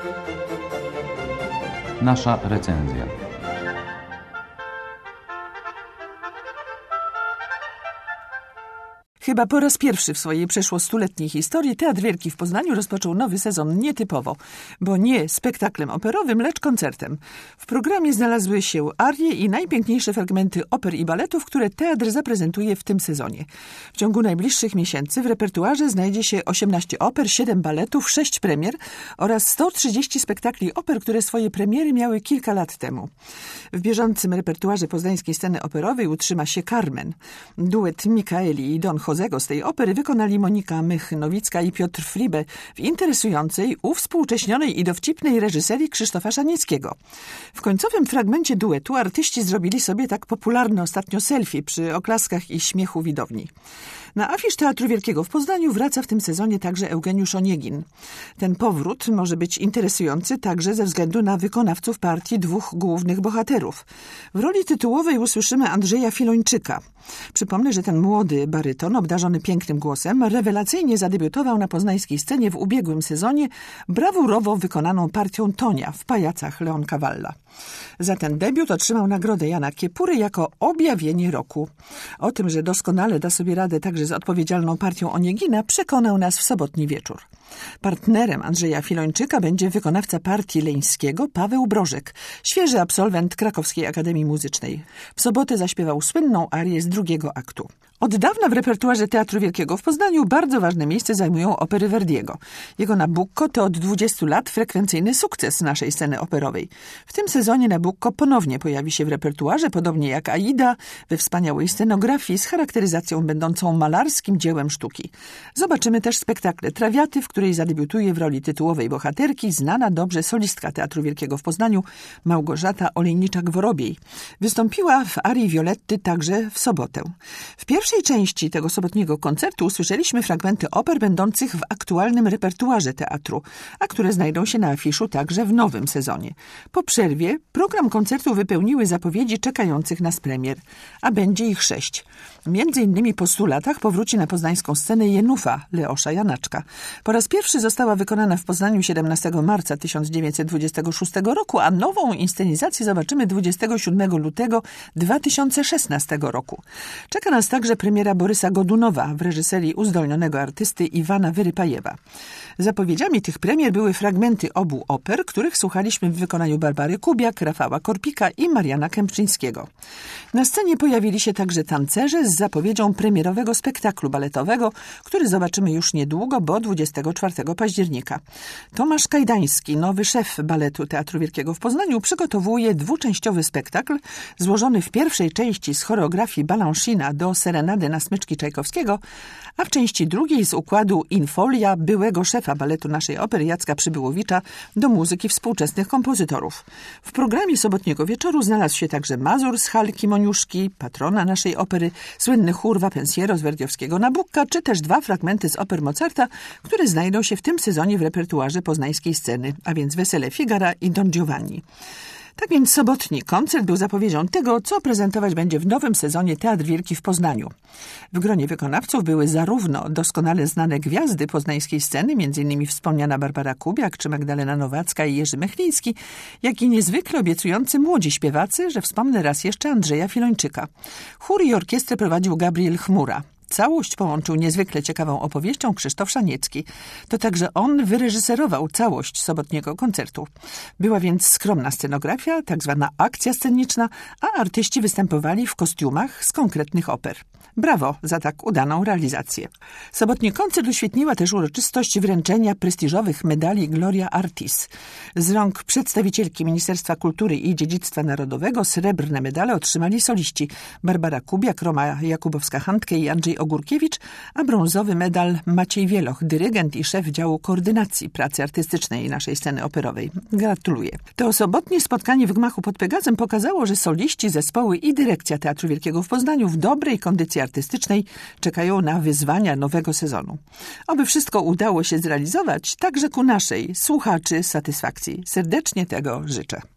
Nasza recenzja. Chyba po raz pierwszy w swojej przeszło stuletniej historii Teatr Wielki w Poznaniu rozpoczął nowy sezon nietypowo, bo nie spektaklem operowym, lecz koncertem. W programie znalazły się arie i najpiękniejsze fragmenty oper i baletów, które teatr zaprezentuje w tym sezonie. W ciągu najbliższych miesięcy w repertuarze znajdzie się 18 oper, 7 baletów, 6 premier oraz 130 spektakli oper, które swoje premiery miały kilka lat temu. W bieżącym repertuarze poznańskiej sceny operowej utrzyma się Carmen. Duet Mikaeli i Don Josego z tej opery wykonali Monika Mych-Nowicka i Piotr Friebe w interesującej, uwspółcześnionej i dowcipnej reżyserii Krzysztofa Szanieckiego. W końcowym fragmencie duetu artyści zrobili sobie tak popularne ostatnio selfie przy oklaskach i śmiechu widowni. Na afisz Teatru Wielkiego w Poznaniu wraca w tym sezonie także Eugeniusz Oniegin. Ten powrót może być interesujący także ze względu na wykonawców partii dwóch głównych bohaterów. W roli tytułowej usłyszymy Andrzeja Filończyka. Przypomnę, że ten młody baryton, obdarzony pięknym głosem, rewelacyjnie zadebiutował na poznańskiej scenie w ubiegłym sezonie brawurowo wykonaną partią Tonia w Pajacach Leoncavalla. Za ten debiut otrzymał nagrodę Jana Kiepury jako objawienie roku. O tym, że doskonale da sobie radę także z odpowiedzialną partią Oniegina, przekonał nas w sobotni wieczór. Partnerem Andrzeja Filończyka będzie wykonawca partii Leńskiego Paweł Brożek, świeży absolwent Krakowskiej Akademii Muzycznej. W sobotę zaśpiewał słynną arię z drugiego aktu. Od dawna w repertuarze Teatru Wielkiego w Poznaniu bardzo ważne miejsce zajmują opery Verdiego. Jego Nabucco to od 20 lat frekwencyjny sukces naszej sceny operowej. W tym sezonie Nabucco ponownie pojawi się w repertuarze, podobnie jak Aida, we wspaniałej scenografii z charakteryzacją będącą malarskim dziełem sztuki. Zobaczymy też spektakle Trawiaty, w której zadebiutuje w roli tytułowej bohaterki znana dobrze solistka Teatru Wielkiego w Poznaniu Małgorzata Olejniczak-Worobiej. Wystąpiła w arii Violetty także w sobotę. W pierwszej części tego sobotniego koncertu usłyszeliśmy fragmenty oper będących w aktualnym repertuarze teatru, a które znajdą się na afiszu także w nowym sezonie. Po przerwie program koncertu wypełniły zapowiedzi czekających nas premier, a będzie ich 6. Między innymi po 100 latach powróci na poznańską scenę Jenufa Leosza Janaczka. Po raz pierwszy została wykonana w Poznaniu 17 marca 1926 roku, a nową inscenizację zobaczymy 27 lutego 2016 roku. Czeka nas także premiera Borysa Godunowa w reżyserii uzdolnionego artysty Iwana Wyrypajewa. Zapowiedziami tych premier były fragmenty obu oper, których słuchaliśmy w wykonaniu Barbary Kubiak, Rafała Korpika i Mariana Kępczyńskiego. Na scenie pojawili się także tancerze z zapowiedzią premierowego spektaklu baletowego, który zobaczymy już niedługo, bo 24 października. Tomasz Kajdański, nowy szef baletu Teatru Wielkiego w Poznaniu, przygotowuje dwuczęściowy spektakl złożony w pierwszej części z choreografii Balanchina do serenady na smyczki Czajkowskiego, a w części drugiej z układu Infolia byłego szefa baletu naszej opery Jacka Przybyłowicza do muzyki współczesnych kompozytorów. W programie sobotniego wieczoru znalazł się także Mazur z Halki Moniuszki, patrona naszej opery, słynny chór Wapensiero z werdiowskiego Nabucca, czy też 2 fragmenty z oper Mozarta, które znajdą się w tym sezonie w repertuarze poznańskiej sceny, a więc Wesele Figara i Don Giovanni. Tak więc sobotni koncert był zapowiedzią tego, co prezentować będzie w nowym sezonie Teatr Wielki w Poznaniu. W gronie wykonawców były zarówno doskonale znane gwiazdy poznańskiej sceny, m.in. wspomniana Barbara Kubiak czy Magdalena Nowacka i Jerzy Mechliński, jak i niezwykle obiecujący młodzi śpiewacy, że wspomnę raz jeszcze Andrzeja Filończyka. Chór i orkiestrę prowadził Gabriel Chmura. Całość połączył niezwykle ciekawą opowieścią Krzysztof Szaniecki. To także on wyreżyserował całość sobotniego koncertu. Była więc skromna scenografia, tak zwana akcja sceniczna, a artyści występowali w kostiumach z konkretnych oper. Brawo za tak udaną realizację. Sobotni koncert uświetniła też uroczystość wręczenia prestiżowych medali Gloria Artis. Z rąk przedstawicielki Ministerstwa Kultury i Dziedzictwa Narodowego srebrne medale otrzymali soliści Barbara Kubiak, Roma Jakubowska-Handke i Andrzej Ogórkiewicz, a brązowy medal Maciej Wieloch, dyrygent i szef działu koordynacji pracy artystycznej naszej sceny operowej. Gratuluję. To sobotnie spotkanie w gmachu pod Pegazem pokazało, że soliści, zespoły i dyrekcja Teatru Wielkiego w Poznaniu w dobrej kondycji artystycznej czekają na wyzwania nowego sezonu. Oby wszystko udało się zrealizować, także ku naszej słuchaczy satysfakcji. Serdecznie tego życzę.